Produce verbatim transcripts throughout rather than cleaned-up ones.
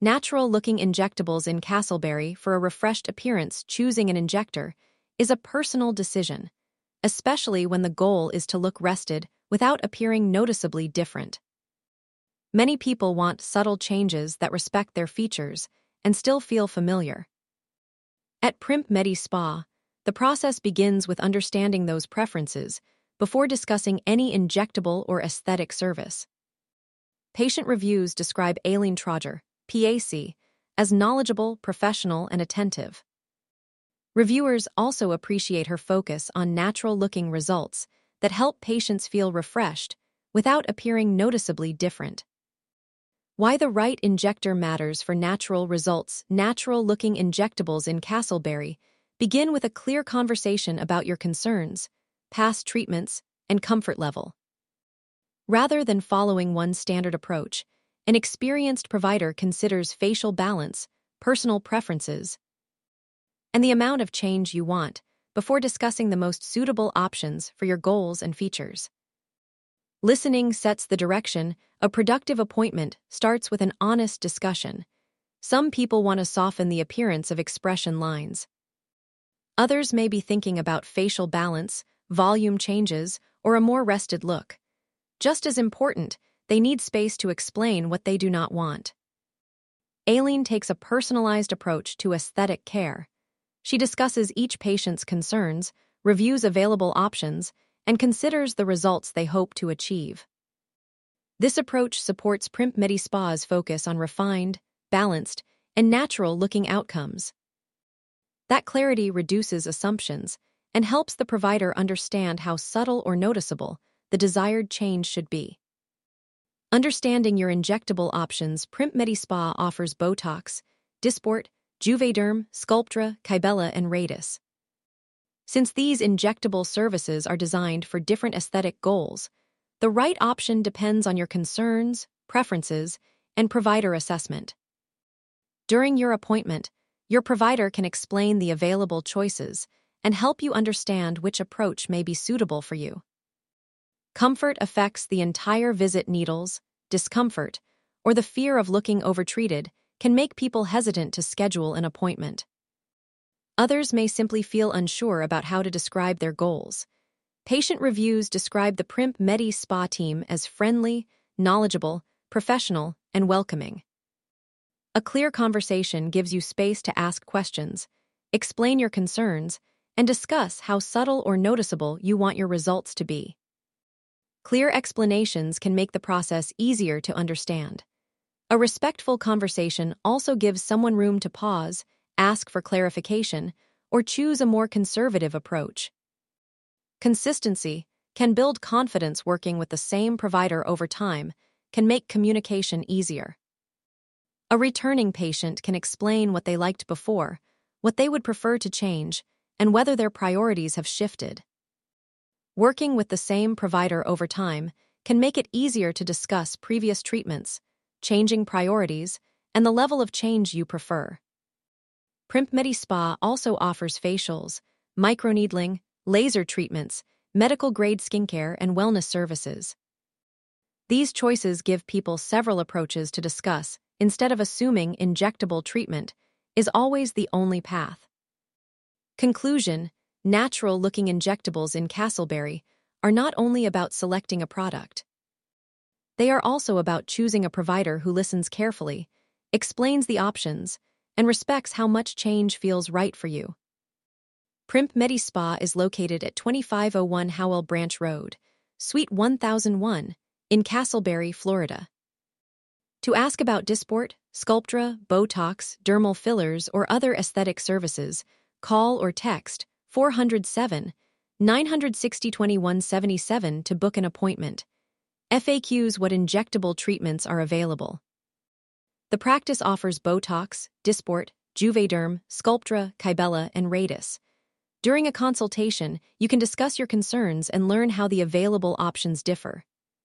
Natural-looking injectables in Castleberry for a refreshed appearance. Choosing an injector is a personal decision, especially when the goal is to look rested without appearing noticeably different. Many people want subtle changes that respect their features and still feel familiar. At Primp Medi Spa, the process begins with understanding those preferences before discussing any injectable or aesthetic service. Patient reviews describe Aileen Troger, P A C, as knowledgeable, professional, and attentive. Reviewers also appreciate her focus on natural-looking results that help patients feel refreshed without appearing noticeably different. Why the right injector matters for natural results. Natural-looking injectables in Castleberry begin with a clear conversation about your concerns, past treatments, and comfort level. Rather than following one standard approach, an experienced provider considers facial balance, personal preferences, and the amount of change you want before discussing the most suitable options for your goals and features. Listening sets the direction. A productive appointment starts with an honest discussion. Some people want to soften the appearance of expression lines. Others may be thinking about facial balance, volume changes, or a more rested look. Just as important, they need space to explain what they do not want. Aileen takes a personalized approach to aesthetic care. She discusses each patient's concerns, reviews available options, and considers the results they hope to achieve. This approach supports Primp Medi Spa's focus on refined, balanced, and natural-looking outcomes. That clarity reduces assumptions and helps the provider understand how subtle or noticeable the desired change should be. Understanding your injectable options. Primp Medi Spa offers Botox, Dysport, Juvederm, Sculptra, Kybella, and Radius. Since these injectable services are designed for different aesthetic goals, the right option depends on your concerns, preferences, and provider assessment. During your appointment, your provider can explain the available choices and help you understand which approach may be suitable for you. Comfort affects the entire visit. Needles, discomfort, or the fear of looking overtreated can make people hesitant to schedule an appointment. Others may simply feel unsure about how to describe their goals. Patient reviews describe the Primp Medi Spa team as friendly, knowledgeable, professional, and welcoming. A clear conversation gives you space to ask questions, explain your concerns, and discuss how subtle or noticeable you want your results to be. Clear explanations can make the process easier to understand. A respectful conversation also gives someone room to pause, ask for clarification, or choose a more conservative approach. Consistency can build confidence. Working with the same provider over time can make communication easier. A returning patient can explain what they liked before, what they would prefer to change, and whether their priorities have shifted. Working with the same provider over time can make it easier to discuss previous treatments, changing priorities, and the level of change you prefer. Primp Medi Spa also offers facials, microneedling, laser treatments, medical-grade skincare, and wellness services. These choices give people several approaches to discuss instead of assuming injectable treatment is always the only path. Conclusion: natural-looking injectables in Castleberry are not only about selecting a product. They are also about choosing a provider who listens carefully, explains the options, and respects how much change feels right for you. Primp Medi Spa is located at twenty-five oh one Howell Branch Road, Suite one thousand one, in Castleberry, Florida. To ask about Dysport, Sculptra, Botox, dermal fillers, or other aesthetic services, call or text four oh seven, nine six oh, two one seven seven to book an appointment. F A Qs: what injectable treatments are available. The practice offers Botox, Dysport, Juvederm, Sculptra, Kybella, and Radius. During a consultation, you can discuss your concerns and learn how the available options differ.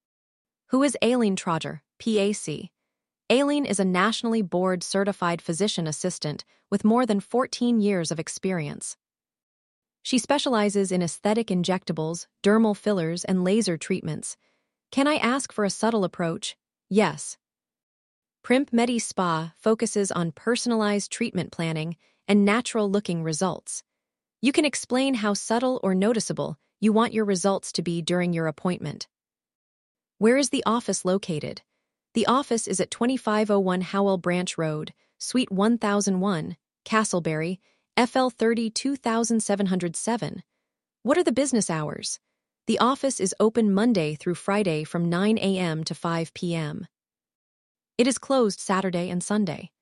Who is Aileen Troger, P A C? Aileen is a nationally board-certified physician assistant with more than fourteen years of experience. She specializes in aesthetic injectables, dermal fillers, and laser treatments. Can I ask for a subtle approach? Yes. Primp Medi Spa focuses on personalized treatment planning and natural-looking results. You can explain how subtle or noticeable you want your results to be during your appointment. Where is the office located? The office is at twenty-five oh one Howell Branch Road, Suite one thousand one, Castleberry, F L thirty-two seven oh seven. What are the business hours? The office is open Monday through Friday from nine a m to five p m It is closed Saturday and Sunday.